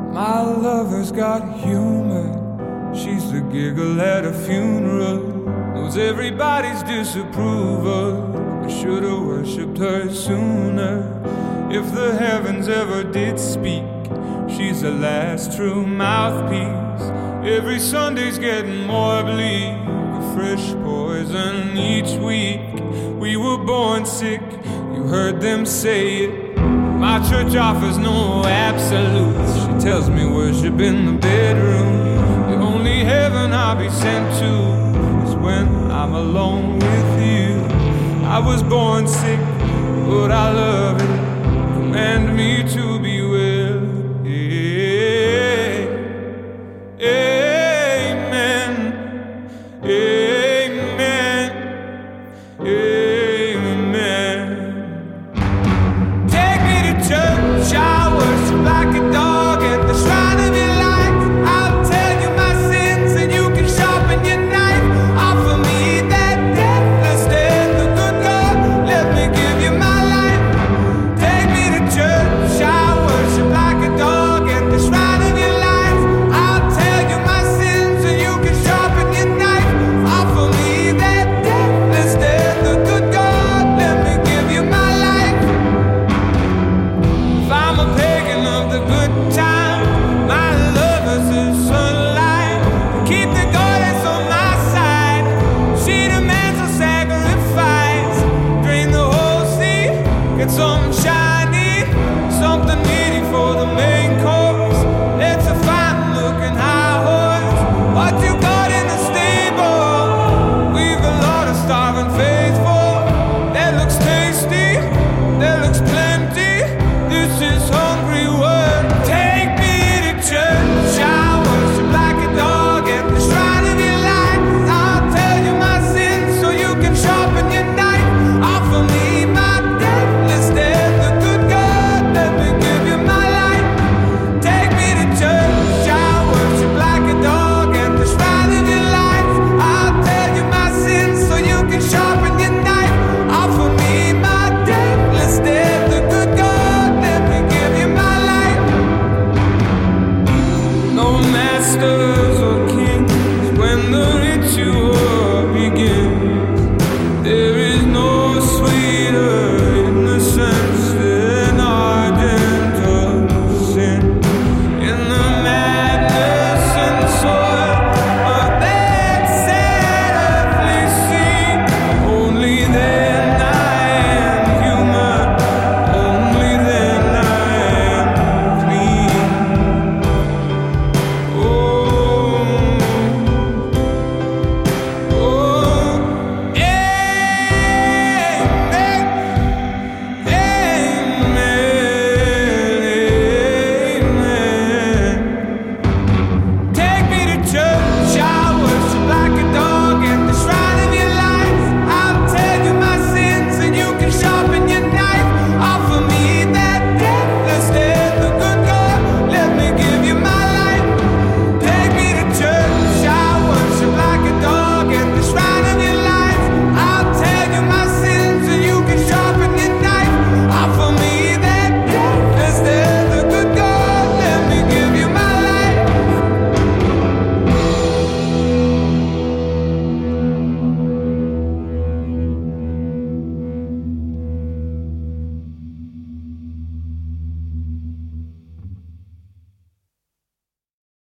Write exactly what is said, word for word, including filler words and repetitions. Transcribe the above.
My lover's got humor. She's the giggle at a funeral. Knows everybody's disapproval. I should've worshipped her sooner. If the heavens ever did speak, she's the last true mouthpiece. Every Sunday's getting more bleak, a fresh poison each week. We were born sick, you heard them say it. My church offers no absolutes. She tells me worship in the bedroom. The only heaven I'll be sent to is when I'm alone with you. I was born sick, but I love it. Command me to be well. Amen. Amen. Amen. Take me to church, I worship like a dog at the shrine of your light. I'll tell you my sins and you can sharpen your knife. Offer me that deathless death, the good God, let me give you my life. Take me to church, I worship like a dog at the shrine of your life. I'll tell you my sins and you can sharpen your knife. Offer me that deathless death, the good God, let me give you my life. If I'm a pagan of the good time, my lover's the sunlight. Keep the goddess on my side. She demands a sacrifice. Drain the whole sea, get something shiny, something meaty for the main course. Let's a fine looking high horse. What you got in the stable? We've a lot of starving faithful. That looks tasty, that looks plenty. This is hungry word. Take me to church, I worship like a dog at the shrine of your light. I'll tell you my sins so you can sharpen your knife. Offer me my deathless death, the good God, let me give you my life. Take me to church, I worship like a dog at the shrine of your light. I'll tell you my sins so you can sharpen your knife. Offer me my deathless death, the good God, let me give you my life. No master